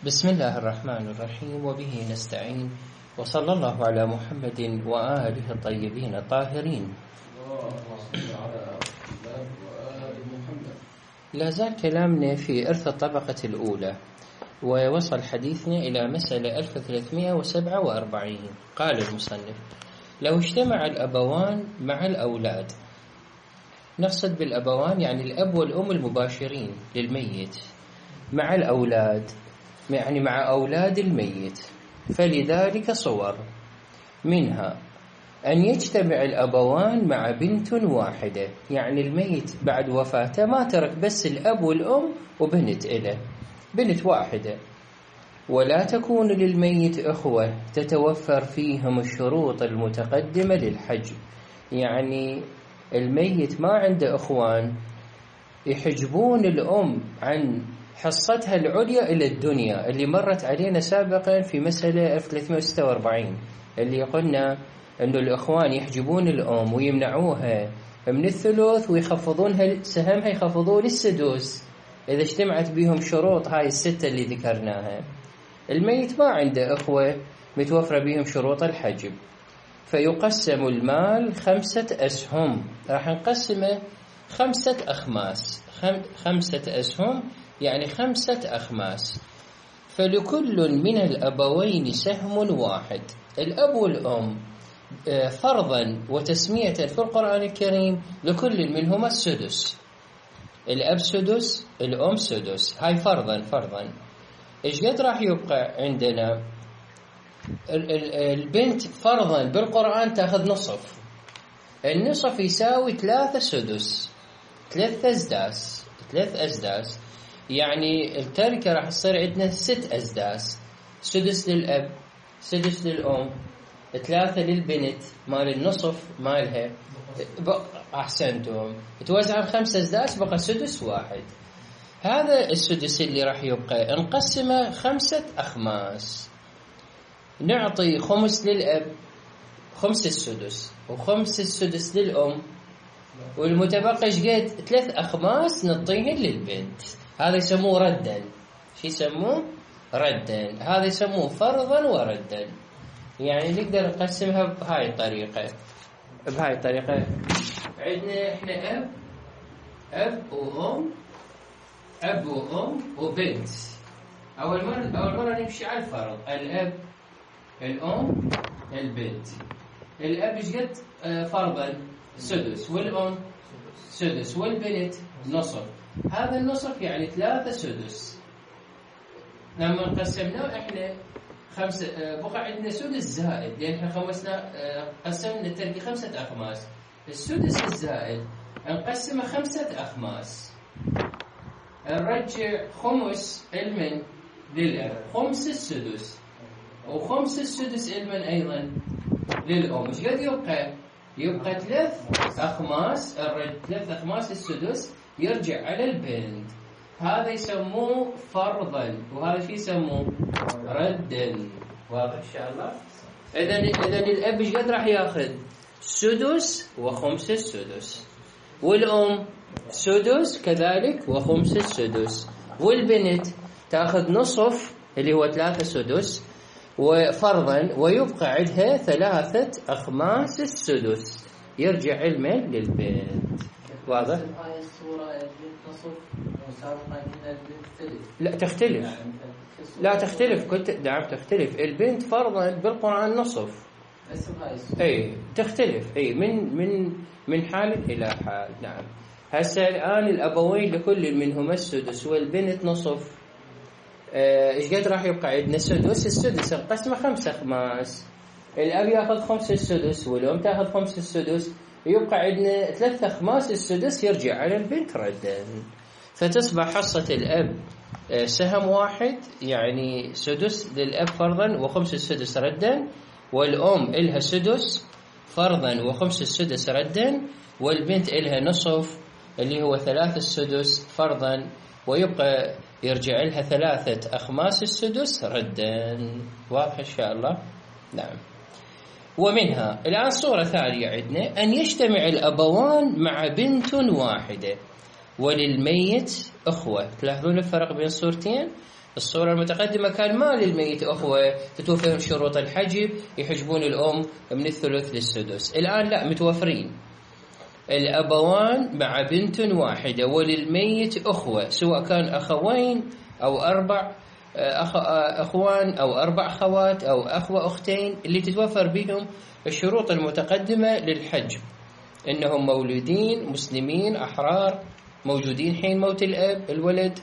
بسم الله الرحمن الرحيم وبه نستعين وصلى الله على محمد وآله الطيبين الطاهرين. لا زال كلامنا في إرث الطبقة الأولى، ووصل حديثنا إلى مسألة 1347. قال المصنف: لو اجتمع الأبوان مع الأولاد، نقصد بالأبوان يعني الأب والأم المباشرين للميت مع الأولاد، يعني مع أولاد الميت، فلذلك صور، منها أن يجتمع الأبوان مع بنت واحدة، يعني الميت بعد وفاته ما ترك بس الأب والأم وبنت إله، بنت واحدة، ولا تكون للميت أخوة تتوفر فيهم الشروط المتقدمة للحجب، يعني الميت ما عنده أخوان يحجبون الأم عن حصتها العليا إلى الدنيا اللي مرت علينا سابقا في مسألة 1346، اللي قلنا أنه الأخوان يحجبون الأم ويمنعوها من الثلث ويخفضونها سهمها، يخفضون السدس إذا اجتمعت بهم شروط هاي الستة اللي ذكرناها. الميت ما عنده أخوة متوفرة بهم شروط الحجب، فيقسم المال 5 أسهم، راح نقسمه 5 أخماس، 5 أسهم يعني 5 أخماس، فلكل من الأبوين سهم واحد. الأب والأم فرضا وتسمية في القرآن الكريم لكل منهما السدس، الأب سدس، الأم سدس، هاي فرضا. إيش قد راح يبقى عندنا؟ البنت فرضا بالقرآن تأخذ نصف، النصف يساوي 3 سدس، 3 أسداس، يعني التركة راح تصير عندنا 6 أسداس، سدس للأب، سدس للأم، 3 للبنت مال النصف مالها، أحسنتم، توزع 5 أسداس، بقى سدس واحد. هذا السدس اللي راح يبقى نقسمه 5 أخماس، نعطي خمس للأب، خمس السدس، وخمس السدس للأم، والمتبقي شقد 3 أخماس نعطيهن للبنت. هذا يسموه ردا. شو يسموه؟ ردا. هذا يسموه فرضا وردا، يعني نقدر نقسمها بهاي الطريقة. عندنا احنا أب وأم وبنت. أول مرة نمشي على الفرض، الأب، الأم، البنت. الأب ايش قد فرضا؟ سدس، والأم سدس، والبنت نصف. هذا النصف يعني 3 سدس. لما قسمناه احنا 5 بقى عندنا سدس زائد، لأن احنا قسمنا التركة 5 أخماس، السدس الزائد نقسمه 5 أخماس، نرجع خمس المن للأب، خمس السدس، وخمس السدس المن أيضا للأم. ايش قد يبقى 3 أخماس، 3 أخماس السدس يرجع على البنت. هذا يسموه فرضا، وهذا شيء يسموه ردا. واضح إن شاء الله؟ إذن الأب ايش قد راح ياخذ؟ سدس وخمس السدس، والأم سدس كذلك وخمس السدس، والبنت تاخذ نصف اللي هو 3 سدس وفرضا، ويبقى عندها 3 أخماس السدس يرجع المال للبنت. واضح؟ هاي الصورة نصف وسابقا لا تختلف، لا تختلف، نعم تختلف. البنت فرضا بالقرآن نصف، اي تختلف، اي من حال إلى حال. نعم. هسه الآن الأبوين لكل منهما السدس والبنت نصف. ايش قد راح يبقى عندنا؟ سدس، السدس القسمة 5 أخماس، الأب ياخذ 5 السدس والأم تاخذ 5 السدس، يبقى عندنا 3 أخماس السدس يرجع على البنت ردا، فتصبح حصة الأب سهم واحد، يعني سدس للأب فرضا وخمس السدس ردا، والأم إلها سدس فرضا وخمس السدس ردا، والبنت إلها نصف اللي هو 3 السدس فرضا، ويبقى يرجع لها 3 أخماس السدس ردا. واضح إن شاء الله؟ نعم. ومنها الآن صورة ثانية عندنا، أن يجتمع الأبوان مع بنت واحدة وللميت أخوة. تلاحظون الفرق بين الصورتين؟ الصورة المتقدمة كان ما للميت أخوة تتوفرهم شروط الحجب يحجبون الأم من الثلث للسدس. الآن لا، متوفرين الأبوان مع بنت واحدة، وللميت أخوة سواء كان أخوين أو 4 أخوان أو 4 أخوات أو أخوة أختين، اللي تتوفر بهم الشروط المتقدمة للحجب، إنهم مولودين مسلمين أحرار موجودين حين موت الأب الولد.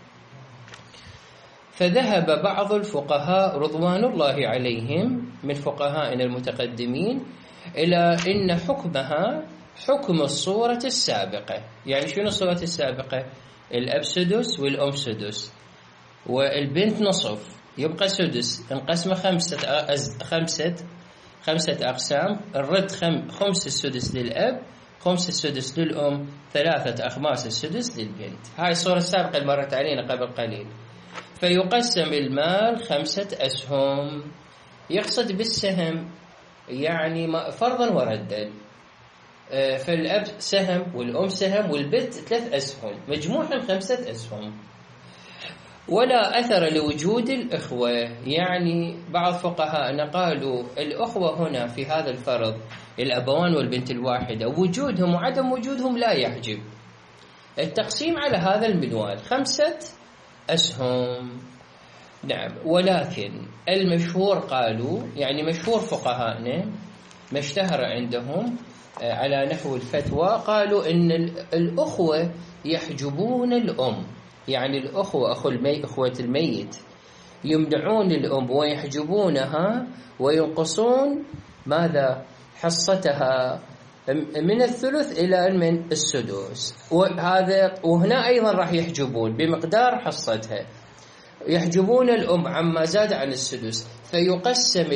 فذهب بعض الفقهاء رضوان الله عليهم من فقهائنا المتقدمين إلى إن حكمها حكم الصورة السابقة. يعني شنو الصورة السابقة؟ الأب سدس والأم سدس والبنت نصف، يبقى سدس انقسم 5 أقسام، الرد 5 السدس للأب، 5 السدس للأم، 3 أخماس السدس للبنت. هاي الصورة السابقة اللي مرت علينا قبل قليل. فيقسم المال 5 أسهم. يقصد بالسهم يعني فرضا وردا، فالأب سهم والأم سهم والبنت 3 أسهم، مجموعهم 5 أسهم. ولا أثر لوجود الإخوة. يعني بعض فقهاءنا قالوا الأخوة هنا في هذا الفرض الأبوان والبنت الواحدة وجودهم وعدم وجودهم لا يحجب التقسيم على هذا المنوال 5 أسهم. نعم، ولكن المشهور قالوا، يعني مشهور فقهاءنا ما اشتهر عندهم على نحو الفتوى، قالوا إن الأخوة يحجبون الأم. يعني الأخوة أخوة الميت يمنعون الأم ويحجبونها وينقصون ماذا؟ حصتها من الثلث إلى من السدس. وهنا أيضا راح يحجبون بمقدار حصتها، يحجبون الأم عما زاد عن السدس. فيقسم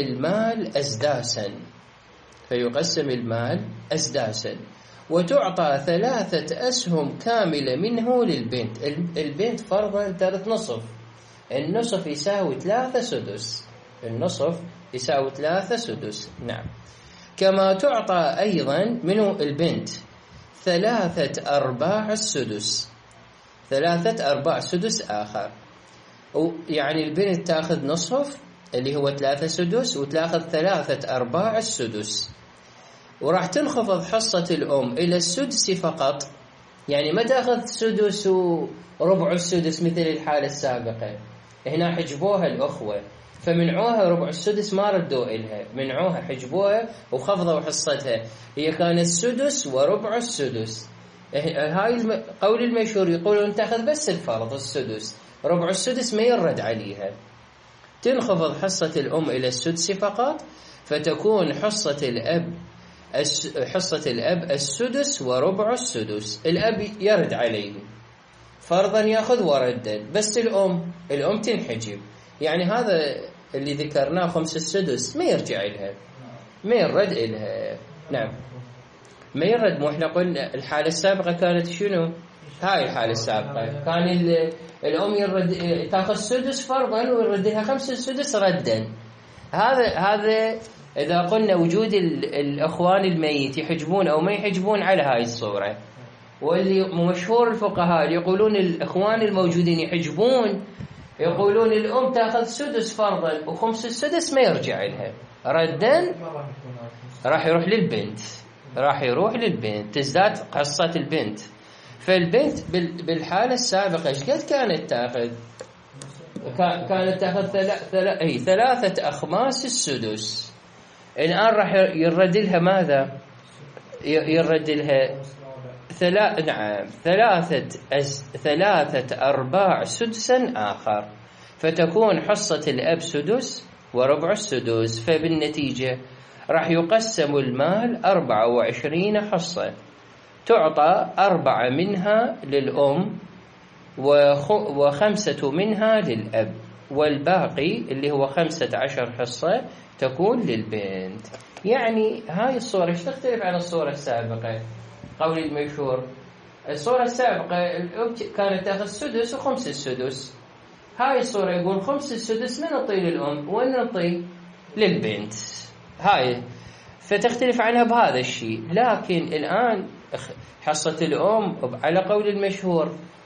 المال أسداسا وتعطى 3 أسهم كاملة منه للبنت. البنت فرضا ترث نصف، النصف يساوي 3 سدس، النصف يساوي 3 سدس. نعم. كما تعطى أيضا منه البنت 3/4 السدس، 3/4 سدس آخر. يعني البنت تأخذ نصف اللي هو 3 سدس وتأخذ 3/4 السدس، وراح تنخفض حصة الأم إلى السدس فقط. يعني ما تأخذ سدس وربع السدس مثل الحالة السابقة. هنا حجبوها الأخوة فمنعوها ربع السدس، ما ردوا إلها، منعوها حجبوها وخفضوا حصتها. هي كانت سدس وربع السدس. هاي قول المشهور يقولون تأخذ بس الفرض السدس، ربع السدس ما يرد عليها. تنخفض حصة الأم إلى السدس فقط، فتكون حصة الأب السدس وربع السدس. الأب يرد عليه فرضا يأخذ وردا، بس الأم تنحجب. يعني هذا اللي ذكرناه 5 السدس ما يرجع إلها، ما يرد إلها. نعم، ما يرد. مو احنا قلنا الحالة السابقة كانت شنو؟ هاي الحالة السابقة كان الأم تأخذ سدس فرضا ويرد لها 5 السدس ردا. هذا إذا قلنا وجود الأخوان الميت يحجبون أو ما يحجبون على هاي الصورة. واللي مشهور الفقهاء يقولون الأخوان الموجودين يحجبون، يقولون الأم تأخذ سدس فرضا و5 السدس ما يرجع لها ردا، راح يروح للبنت تزداد قصة البنت. فالبنت بالحالة السابقة ايش قد كانت تأخذ؟ كانت تأخذ 3 أخماس السدس. الآن راح يرد لها ماذا؟ يرد لها 3/4 سدسا آخر، فتكون حصة الأب سدس وربع السدس. فبالنتيجة راح يقسم المال 24 حصة، تعطى 4 منها للأم و5 منها للأب، والباقي اللي هو 15 حصة تكون للبنت. يعني هاي الصورة ايش تختلف عن الصورة السابقة؟ قول المشهور الصورة السابقة الأم كانت تأخذ سدس و5 السدس، هاي الصورة يقول 5 السدس من نعطي للأم وين نعطي للبنت. هاي فتختلف عنها بهذا الشيء. لكن الآن حصة الأم على قول المشهور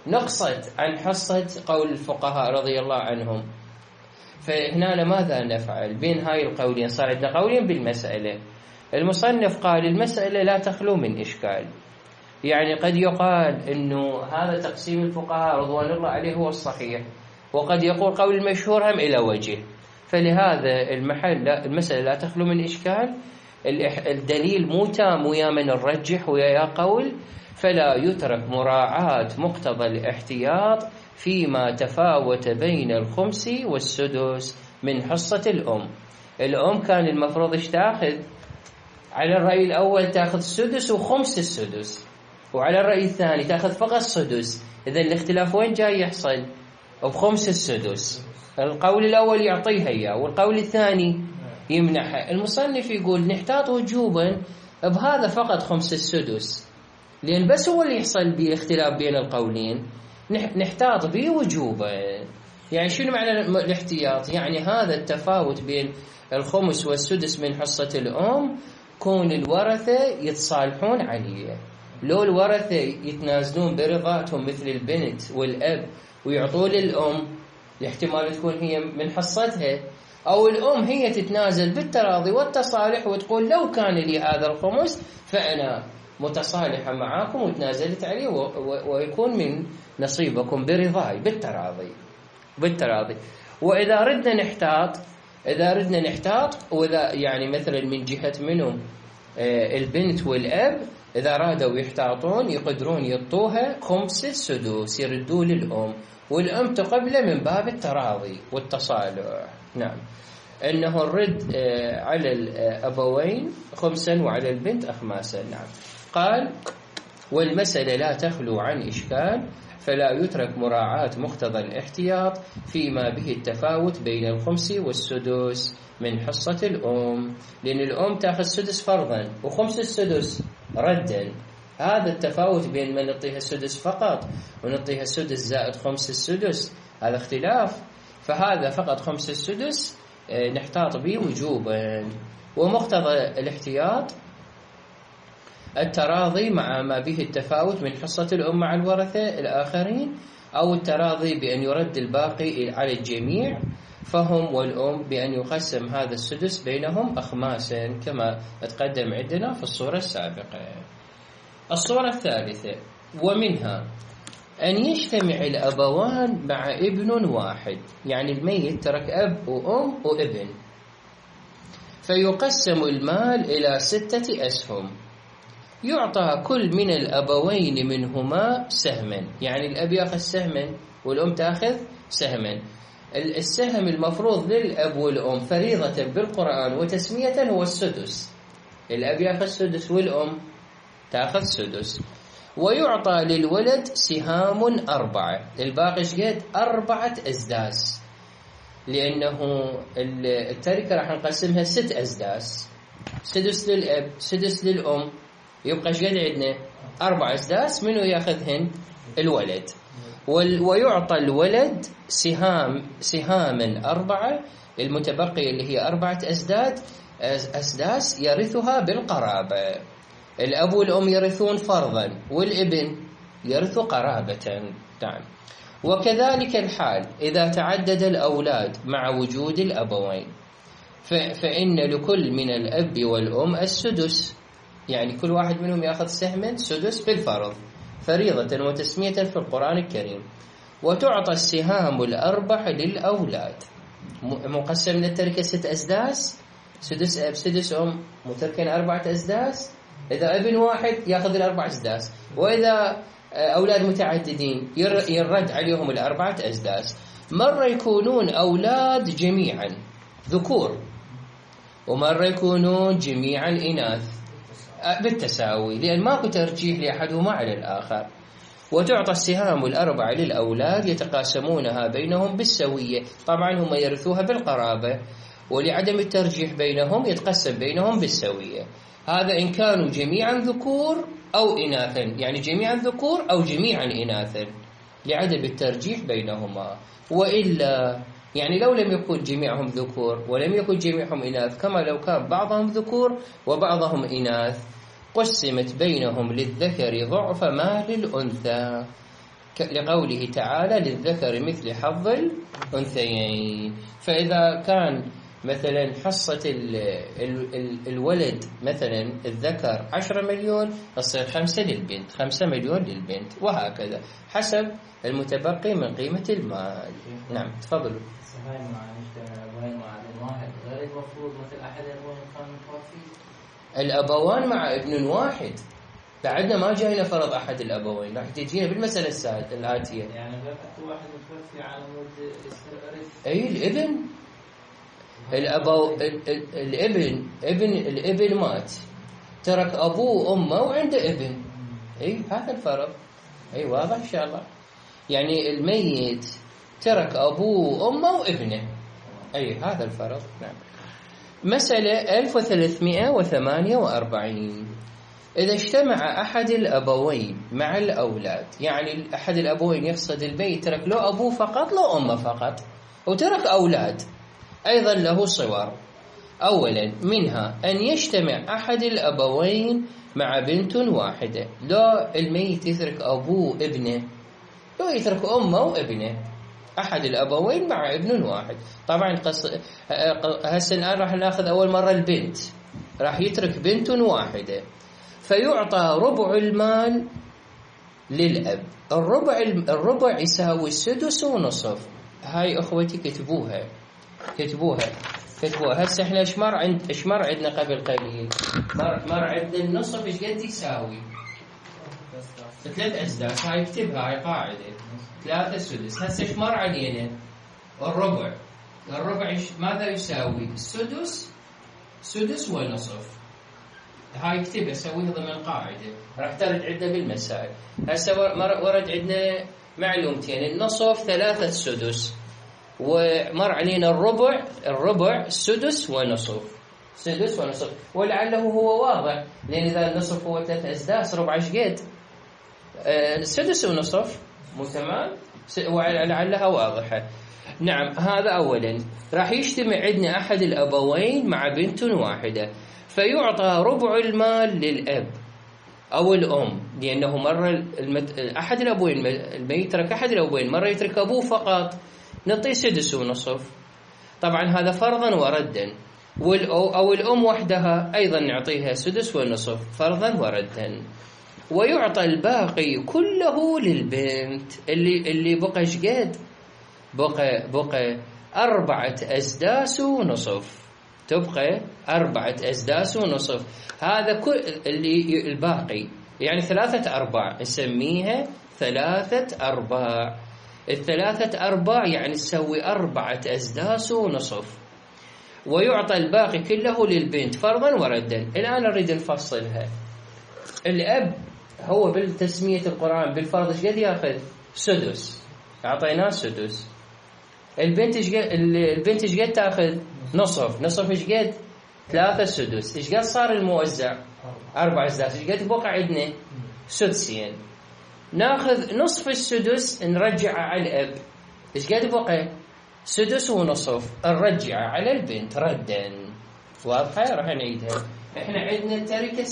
نقصت عن حصة قول الفقهاء رضي الله عنهم، فهنا ماذا نفعل؟ بين هاي القولين صار عندنا قولين بالمسألة. المصنف قال المسألة لا تخلو من إشكال، يعني قد يقال إنه هذا تقسيم الفقهاء رضوان الله عليه هو الصحيح، وقد يقول قول المشهور هم إلى وجه، فلهذا المحل المسألة لا تخلو من إشكال. الدليل مو تام ويا من نرجح ويا قول، فلا يترك مراعاة مقتضى الاحتياط فيما تفاوت بين الخمس والسدس من حصة الأم. الأم كان المفروض ايش تاخذ؟ على الرأي الأول تاخذ سدس وخمس السدس، وعلى الرأي الثاني تاخذ فقط سدس. إذا الاختلاف وين جاي يحصل؟ بخمس السدس. القول الأول يعطيها إياه والقول الثاني يمنحها. المصنف يقول نحتاط وجوبا بهذا فقط خمس السدس، لأن بس هو اللي يحصل باختلاف بين القولين، نحتاط به وجوبا. يعني شنو معنى الاحتياط؟ يعني هذا التفاوت بين الخمس والسدس من حصة الأم كون الورثة يتصالحون عليه. لو الورثة يتنازلون برضاتهم مثل البنت والأب ويعطون للأم، الاحتمال تكون هي من حصتها، أو الأم هي تتنازل بالتراضي والتصالح وتقول لو كان لي هذا الخمس فأنا متصالحة معاكم وتنازلت عليه ويكون من نصيبكم برضاي بالتراضي. وإذا ردنا نحتاط وإذا يعني مثلا من جهة منهم البنت والأب إذا رادوا يحتاطون يقدرون يعطوها خمس السدس يردوا للأم، والأم تقبل من باب التراضي والتصالح. نعم، أنه الرد على الأبوين خمسا وعلى البنت أخماسا. نعم. قال والمسألة لا تخلو عن إشكال، فلا يترك مراعاة مقتضى الاحتياط فيما به التفاوت بين الخمس والسدس من حصة الأم، لأن الأم تأخذ سدس فرضا وخمس السدس ردا. هذا التفاوت بين من نعطيها السدس فقط ونعطيها السدس زائد خمس السدس هذا اختلاف، فهذا فقط خمس السدس نحتاط به وجوبا. ومقتضى الاحتياط التراضي مع ما به التفاوت من حصة الأم مع الورثة الآخرين، أو التراضي بأن يرد الباقي على الجميع فهم والأم بأن يقسم هذا السدس بينهم أخماسا كما تقدم عندنا في الصورة السابقة. الصورة الثالثة ومنها أن يجتمع الأبوان مع ابن واحد، يعني الميت ترك أب وأم وابن، فيقسم المال إلى 6 أسهم، يعطى كل من الأبوين منهما سهما، يعني الأب يأخذ سهما والأم تأخذ سهما. السهم المفروض للأب والأم فريضة بالقرآن وتسمية هو السدس، الأب يأخذ سدس والأم تأخذ سدس. ويعطى للولد سهام 4، الباقي شقد 4 أسداس، لأنه التركة راح نقسمها 6 أسداس، سدس للأب سدس للأم، يبقى شقد عندنا 4 أسداس، منو يأخذهن؟ الولد. ويعطى الولد سهاما 4 المتبقية اللي هي 4 أسداس يرثها بالقرابة. الأب والأم يرثون فرضا والابن يرث قرابة. نعم. وكذلك الحال إذا تعدد الأولاد مع وجود الأبوين، فإن لكل من الأب والأم السدس، يعني كل واحد منهم يأخذ سهما سدس بالفرض فريضة وتسمية في القرآن الكريم. وتعطى السهام 4 للأولاد، مقسم من التركة 6 أسداس، سدس أب سدس أم، متركين 4 أسداس. إذا ابن واحد يأخذ 4 أسداس، وإذا أولاد متعددين يرد عليهم 4 أسداس. مرة يكونون أولاد جميعا ذكور، ومرة يكونون جميعا إناث بالتساوي، لأن ماكو ترجيح لأحدهما على الآخر. وتعطى السهام 4 للأولاد يتقاسمونها بينهم بالسوية، طبعا هم يرثوها بالقرابة، ولعدم الترجيح بينهم يتقسم بينهم بالسوية. هذا إن كانوا جميعا ذكور أو إناثا، يعني جميعا ذكور أو جميعا إناثا لعدم الترجيح بينهما. وإلا يعني لو لم يكن جميعهم ذكور ولم يكن جميعهم إناث، كما لو كان بعضهم ذكور وبعضهم إناث، قسمت بينهم للذكر ضعف ما للأنثى. لقوله تعالى للذكر مثل حظ الأنثيين. فإذا كان مثلا حصة الولد مثلا الذكر 10 مليون، تصير 5 للبنت، 5 مليون للبنت، وهكذا حسب المتبقي من قيمة المال. نعم تفضلوا. هاي مع الأبوين مع ابن واحد غير المفروض مثل أحد الأبوين كان متوفي. الأبوان مع ابن واحد، بعدنا ما جاينا فرض أحد الأبوين، راح تجينا بالمسألة الآتية. يعني بقى واحد متوفي على مود يسترث. أي الابن الابن مات، ترك أبوه وأمه وعنده ابن. أي هذا الفرض. أي واضح إن شاء الله. يعني الميت ترك أبوه وأمه وابنه. أي هذا الفرض. نعم. مسألة 1348. إذا اجتمع أحد الأبوين مع الأولاد، يعني أحد الأبوين يقصد البيت ترك له أبوه فقط له أمه فقط، وترك أولاد أيضا له صور. أولا منها أن يجتمع أحد الأبوين مع بنت واحدة. لو الميت يترك أبوه ابنه، لو يترك أمه وابنه، أحد الأبوين مع ابن واحد. طبعا هسه الآن راح ناخذ أول مرة البنت، راح يترك بنت واحدة، فيعطى ربع المال للأب. الربع يساوي 6.5. هاي أخوتي كتبوها. هسه احنا ايش مر عندنا قبل قليل؟ مر عندنا النصف ايش قد يساوي؟ 3 أسداس. هاي اكتبها، هاي قاعدة 3 سدس. هسه ايش مر علينا؟ الربع ماذا يساوي؟ سدس ونصف. هاي اكتبها، سويها ضمن قاعدة راح ترد عندنا بالمسائل. هسه ورد عندنا معلومتين، النصف 3 سدس، ومر علينا الربع سدس ونصف. ولعله هو واضح، لأن إذا النصف هو 3 أسداس، ربع ايش قد؟ 6 ونصف. مو تمام؟ ولعلها واضحة. نعم. هذا أولا. راح يجتمع عندنا أحد الأبوين مع بنت واحدة، فيعطى ربع المال للأب أو الأم، لأنه مرة أحد الأبوين الميت ترك أحد الأبوين، مرة يترك أبوه فقط، نعطيه 6 ونصف. طبعا هذا فرضا وردا. أو الأم وحدها أيضا نعطيها 6 ونصف فرضا وردا. ويعطى الباقي كله للبنت. اللي بقى ايش قد؟ بقى 4 أسداس ونصف. تبقى 4 أسداس ونصف. هذا كل اللي الباقي، يعني 3/4 نسميها 3/4. 3/4 يعني تسوي 4 أسداس ونصف. ويعطى الباقي كله للبنت فرضا وردا. الآن نريد نفصلها. الأب هو بالتسمية القرآن بالفرض ايش قد ياخذ؟ 6. أعطيناه 6. البنت ايش قد تاخذ؟ نصف ايش قد؟ 3 سدس. ايش قد صار الموزع؟ 4 أسداس. ايش قد بقى عندنا؟ 6. ناخذ نصف السدس نرجعه على الأب. ايش قد بقى؟ 6 ونصف. نرجعه على البنت ردا. واضحة؟ راح نعيدها. احنا عندنا التركة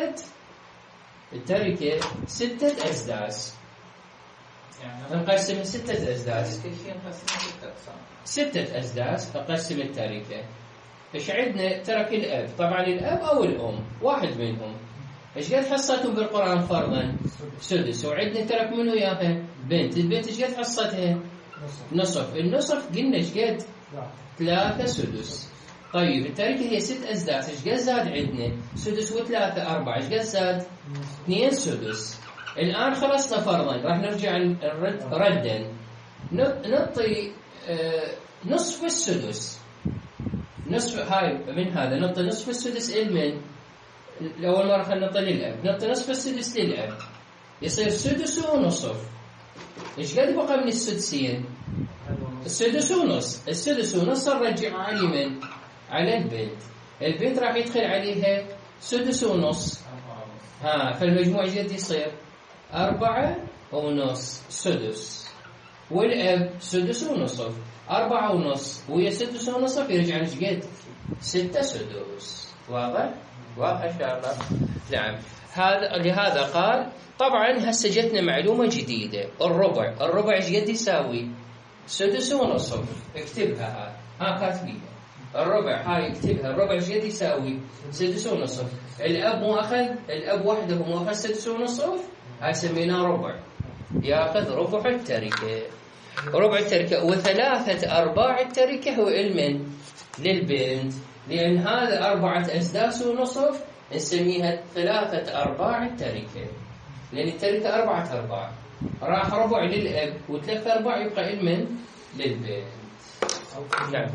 6 أسداس. يعني نقسم 6 أسداس. كل شيء نقسمه 6 أقسام. 6 أسداس نقسم التركة. ايش عندنا؟ ترك الأب. طبعا الأب أو الأم واحد منهم. ايش قد حصتهم بالقرآن فرضا؟ 6. وعندنا ترك منه ياها بنت. البنت ايش قد حصتها؟ نصف. النصف قلنا ايش قد؟ 3 سدس. طيب التركة هي 6 أسداس. ايش قد زاد عندنا؟ 6 و3 4. ايش قد زاد؟ 2 سدس. الآن خلصنا فرضا، راح نرجع ردا. نعطي نصف السدس. نصف هاي من هذا نعطي نصف السدس لمن؟ الأول مرة خلينا نعطي للأب. نعطي نصف السدس للأب، يصير 6 ونصف. إيش قد بقى من السدسين؟ 6 ونص. 6 ونص نرجع على من؟ على البنت. البنت راح يدخل عليها 6 ونص. فالمجموع ايش قد يصير؟ 4 ونص سدس. والأب 6 ونصف. 4 ونص ويا 6 ونصف يرجع ايش قد؟ 6 سدس. واضح؟ واضح ان شاء الله. نعم. لهذا قال طبعا هسه جتنا معلومة جديدة. الربع ايش قد يساوي؟ 6.5. اكتبها ها كاتبيها الربع، هاي اكتبها. الربع ايش قد يساوي؟ 6.5. الاب مو اخذ، الاب وحده مو اخذ 6.5، هاي سميناه ربع، ياخذ ربع التركة. ربع التركة و3/4 التركة هو لمن؟ للبنت، لأن هذا 4 أسداس ونصف نسميها 3/4 التركة، لأن التركة 4/4. راح ربع للأب و3/4 يبقى لمن؟ للبنت. نعم.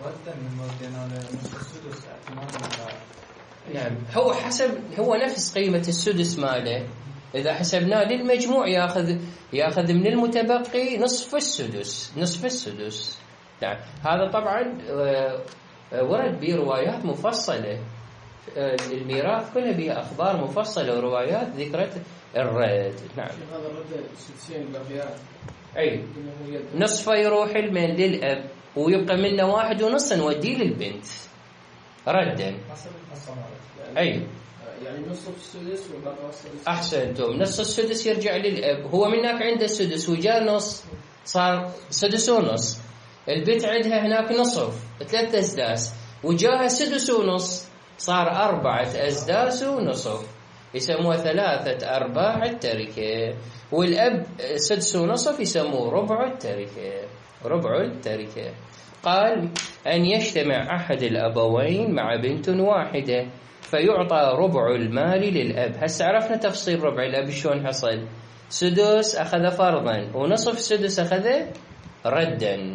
نعم، هو حسب، هو نفس قيمة السدس ماله. إذا حسبناه للمجموع ياخذ من المتبقي نصف السدس. نعم، هذا طبعا ورد بروايات مفصلة. الميراث كلها بها أخبار مفصلة وروايات ذكرت الرد. نعم، هذا الرد السدسين الباقيات أي نصفه يروح للأب ويبقى منه 1.5 نوديه للبنت ردا. أي يعني نصف السدس والباقي السدس. أحسنتم، نص السدس يرجع للأب، هو منك عنده السدس وجاء نص صار 6.5. البنت عندها هناك نصف 3 أسداس وجاها 6.5 صار 4 أسداس ونصف، يسموها 3/4 التركة. والأب 6.5 يسموه ربع التركة. قال أن يجتمع أحد الأبوين مع بنت واحدة فيعطى ربع المال للأب. هسه عرفنا تفصيل ربع الأب شلون حصل. سدس أخذ فرضا ونصف سدس أخذ ردا،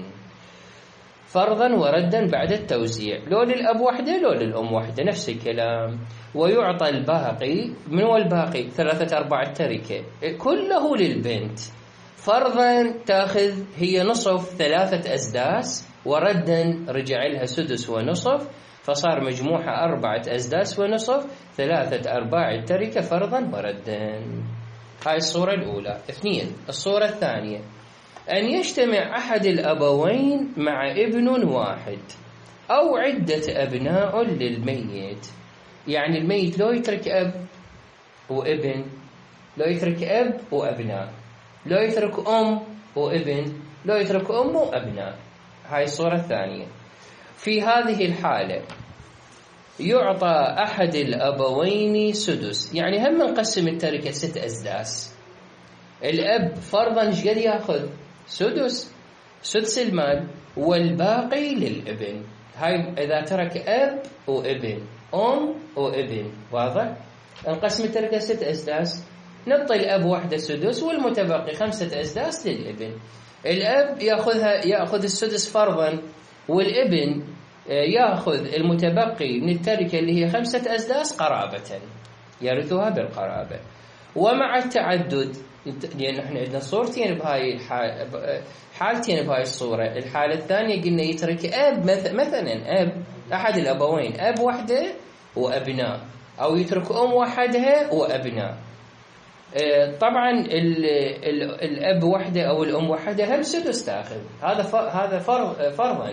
فرضا وردا بعد التوزيع، لو للأب وحده لو للأم وحده نفس الكلام. ويعطى الباقي، من هو الباقي؟ 3/4 التركة كله للبنت. فرضا تاخذ هي نصف 3 أسداس، وردا رجع لها سدس ونصف، فصار مجموعها 4 أسداس ونصف، 3/4 التركة فرضا وردا. هاي الصورة الأولى. 2. الصورة الثانية أن يجتمع أحد الأبوين مع ابن واحد أو عدة أبناء للميت. يعني الميت لو يترك أب وابن، لو يترك أب وأبناء، لو يترك أم وابن، لو يترك أم وأبناء. هاي الصورة الثانية. في هذه الحالة يعطى أحد الأبوين سدس، يعني هم نقسم التركة 6 أسداس. الأب فرضا ايش قد ياخذ؟ سدس المال، والباقي للابن. هاي إذا ترك أب وابن، أم وابن، واضح؟ نقسم التركة 6 أسداس، نعطي الأب وحده سدس والمتبقي 5 أسداس للابن. الأب يأخذ السدس فرضا، والابن يأخذ المتبقي من التركة اللي هي 5 أسداس قرابة، يرثها بالقرابة. ومع التعدد، لأن احنا عندنا صورتين بهاي حالتين بهاي الصورة. الحالة الثانية قلنا يترك أب مثلا أب أحد الأبوين، أب وحده وأبناء، أو يترك أم وحدها وأبناء. طبعا الأب وحده أو الأم وحدها هم سدس تأخذ، هذا فرضا.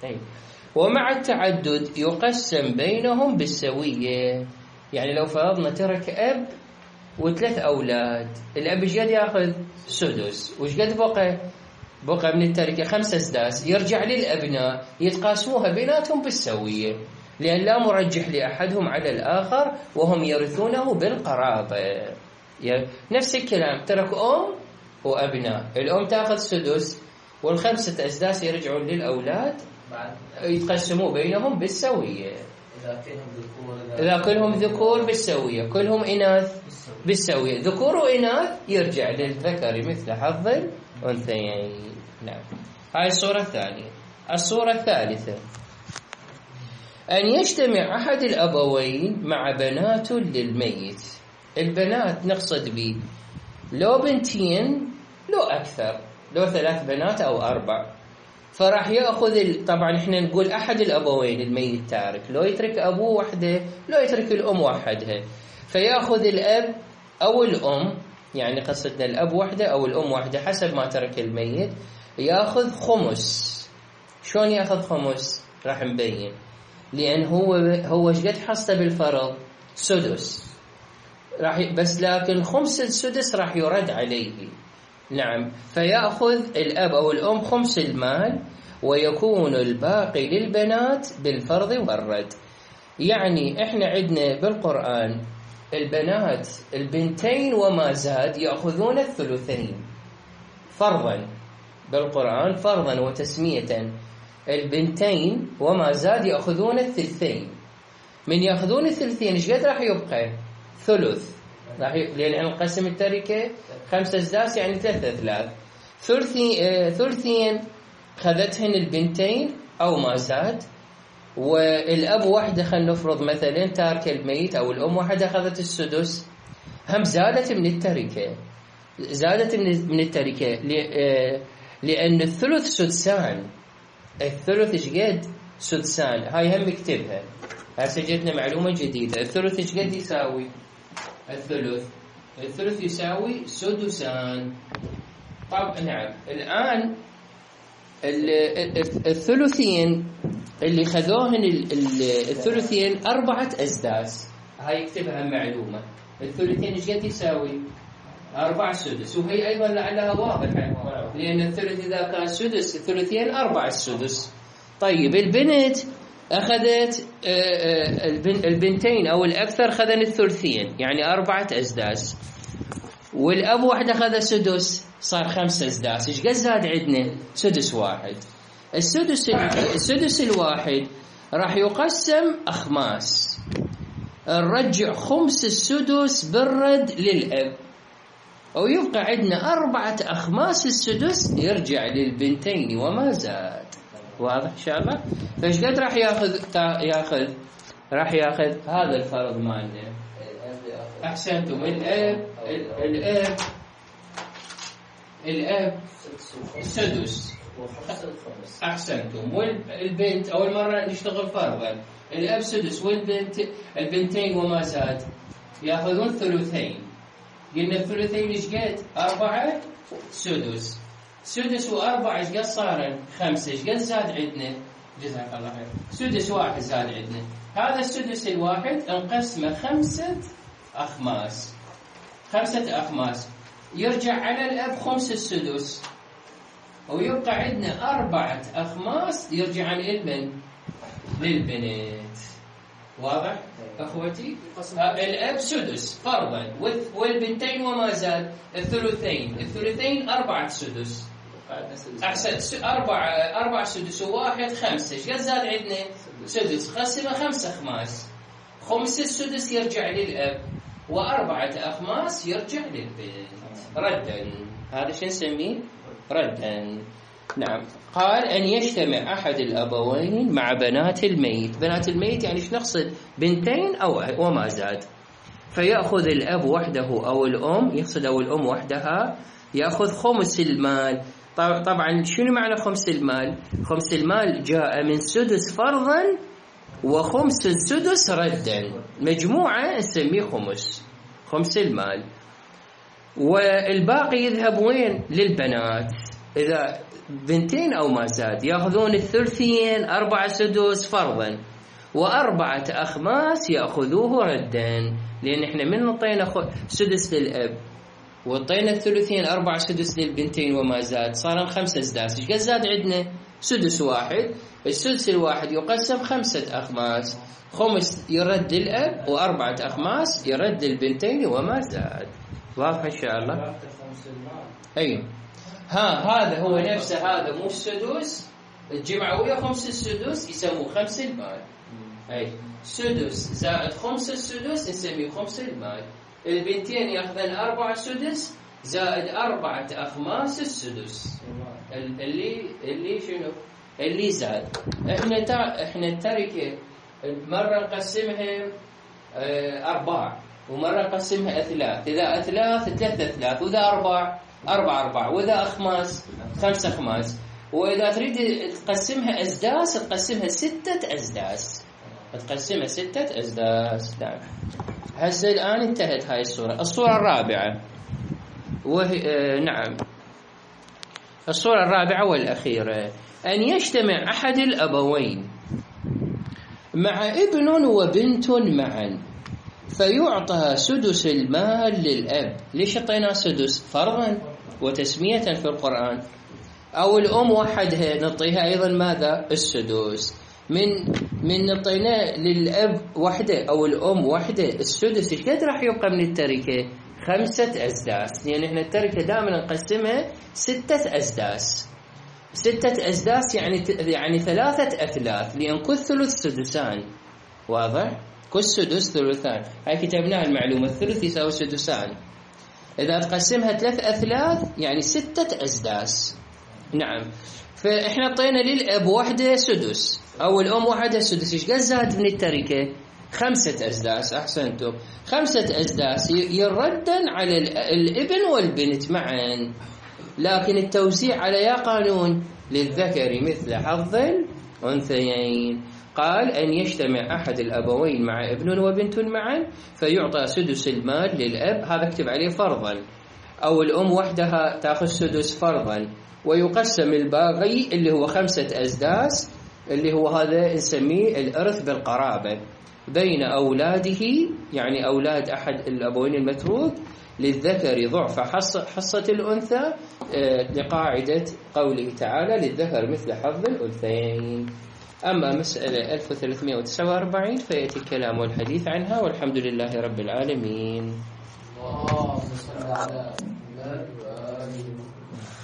ومع التعدد يقسم بينهم بالسوية. يعني لو فرضنا ترك أب و3 أولاد، الأب ايش قد ياخذ؟ سدس، وش قد بقى من التركة 5 أسداس، يرجع للأبناء يتقاسموها بيناتهم بالسوية، لأن لا مرجح لأحدهم على الآخر وهم يرثونه بالقرابة. نفس الكلام، ترك أم وأبناء، الأم تأخذ سدس وال5 أسداس يرجعون للأولاد يتقسموا بينهم بالسوية. إذا كلهم ذكور بالسوية، كلهم إناث بالسوية، ذكور وإناث يرجع للذكر مثل حظ الأنثيين. نعم، هاي الصورة الثانية. الصورة الثالثة أن يجتمع أحد الأبوين مع بنات للميت. البنات نقصد به لو بنتين لو أكثر، لو 3 بنات أو 4، فراح يأخذ طبعا احنا نقول أحد الأبوين الميت تارك، لو يترك أبوه وحده لو يترك الأم وحدها، فيأخذ الأب أو الأم، يعني قصدنا الأب وحده أو الأم وحده حسب ما ترك الميت، يأخذ خمس. شلون يأخذ خمس؟ راح نبين. لأن هو ايش قد حصل بالفرض؟ سدس. بس لكن خمس السدس راح يرد عليه. نعم، فيأخذ الأب أو الأم خمس المال ويكون الباقي للبنات بالفرض والرد. يعني إحنا عندنا بالقرآن البنات البنتين وما زاد يأخذون الثلثين فرضا، بالقرآن فرضا وتسمية البنتين وما زاد يأخذون الثلثين. من يأخذون الثلثين إيش قد راح يبقى؟ ثلث. لأن نقسم التركة 5 أسداس يعني 3 ثلثين خذتهن البنتين أو ما زاد، والأب وحده خلينا نفرض مثلا تارك الميت أو الأم وحده أخذت السدس، هم زادت من التركة، زادت من التركة لأن الثلث سدسان. الثلث إيش قد؟ سدسان. هاي هم اكتبها، هسه جتنا معلومة جديدة. الثلث إيش قد يساوي؟ الثلث يساوي سدسان. طب نعم، الآن الثلثين اللي خذوهن الثلثين 4 أسداس، هاي اكتبها معلومة. الثلثين ايش قد يساوي؟ 4 سدس، وهي أيضا لعلها واضحة لأن الثلث إذا كان سدس الثلثين 4 السدس. طيب البنت أخذت البنتين أو الأكثر خذن الثلثين يعني 4 أسداس، والأب واحد أخذ سدس صار 5 أسداس. إيش قد زاد عندنا؟ سدس واحد. السدس الواحد راح يقسم أخماس، نرجع خمس السدس بالرد للأب، ويبقى عندنا 4 أخماس السدس يرجع للبنتين وما زاد. واضح إن شاء الله؟ فإيش قد راح ياخذ راح ياخذ هذا الفرض مالنا. أحسنتم. الأب سدس. أحسنتم. والبنت أول مرة نشتغل فرضا، الأب سدس البنتين وما زاد يأخذون ثلثين. قلنا الثلثين إيش قد؟ 4 سدس. سدس و4 إيش قد صار؟ 5. إيش قد زاد عندنا؟ جزاك الله خير. سدس واحد زاد عندنا. هذا السدس الواحد انقسمه 5 أخماس. 5 أخماس يرجع على الأب خمس السدس، ويبقى عندنا 4 أخماس يرجعن للبنت. واضح أخوتي؟ الأب سدس فرضا، والبنتين وما زاد الثلثين 4 سدس. أحسن 4 سدس وواحد 5. إيش قد زاد عندنا؟ سدس. قسمه 5 أخماس. خمس السدس يرجع للأب، و4 أخماس يرجع للبنت ردا. هذا شو نسميه؟ ردا. نعم. قال أن يجتمع أحد الأبوين مع بنات الميت. بنات الميت يعني ايش نقصد؟ بنتين أو وما زاد. فيأخذ الأب وحده أو الأم، يقصد أو الأم وحدها، يأخذ خمس المال. طبعا شنو معنى خمس المال؟ خمس المال جاء من سدس فرضا وخمس السدس ردا، مجموعة نسميه خمس المال. والباقي يذهب وين؟ للبنات. إذا بنتين أو ما زاد يأخذون الثلثين 4 سدس فرضا، و4 أخماس يأخذوه ردا، لأن إحنا من نطينا سدس للأب وطينا الثلثين 4 سدس للبنتين وما زاد صار 5 أسداس. إيش قد زاد عندنا؟ سدس واحد. السدس الواحد يقسم 5 أخماس، خمس يرد للأب و4 أخماس يرد للبنتين وما زاد. واضح إن شاء الله؟ أي هذا هو نفسه، هذا مو السدس الجمعوية، 5 السدس يسموه 5 المال. أي سدس زائد 5 السدس نسميه 5 المال. البنتين يأخذن 4 سدس زائد 4 أخماس السدس اللي شنو؟ اللي زاد. احنا التركة مرة نقسمها 4 ومرة نقسمها 3. إذا 3 3، وإذا 4 وإذا أخماس 5 أخماس. وإذا تريد تقسمها أسداس تقسمها 6 أسداس، تقسمها 6 أسداس. نعم. هسه الآن انتهت هاي الصورة الرابعة، وهي نعم الصورة الرابعة والأخيرة. أن يجتمع أحد الأبوين مع ابن وبنت معا فيعطى سدس المال للأب. ليش اعطيناه سدس؟ فرضا وتسمية في القرآن. أو الأم وحدها نعطيها أيضا ماذا؟ السدس. من نعطيناه للأب وحده أو الأم وحده السدس، ايش قد راح يبقى من التركة؟ 5 أسداس، لأن احنا التركة دائما نقسمها 6 أسداس. 6 أسداس يعني 3 أثلاث، لأن كل ثلث سدسان. واضح؟ كل سدس ثلثان. هاي كتبناها المعلومة، الثلث يساوي سدسان. إذا تقسمها 3 أثلاث يعني 6 أسداس. نعم. فإحنا اعطينا للأب وحده سدس أو الأم وحده سدس. إيش قد زاد من التركة؟ 5 أسداس. أحسنتم. 5 أسداس يردن على الابن والبنت معا، لكن التوزيع على يا قانون للذكر مثل حظ الأنثيين. قال أن يجتمع أحد الأبوين مع ابن وبنت معا فيعطى سدس المال للأب، هذا اكتب عليه فرضا، أو الأم وحدها تأخذ سدس فرضا، ويقسم الباقي اللي هو 5 أسداس اللي هو هذا نسميه الإرث بالقرابة بين أولاده، يعني أولاد أحد الأبوين المتروك، للذكر ضعف حصة الأنثى، لقاعدة قوله تعالى للذكر مثل حظ الأنثيين. أما مسألة 1349 فيأتي الكلام والحديث عنها، والحمد لله رب العالمين. اللهم صل على محمد وآله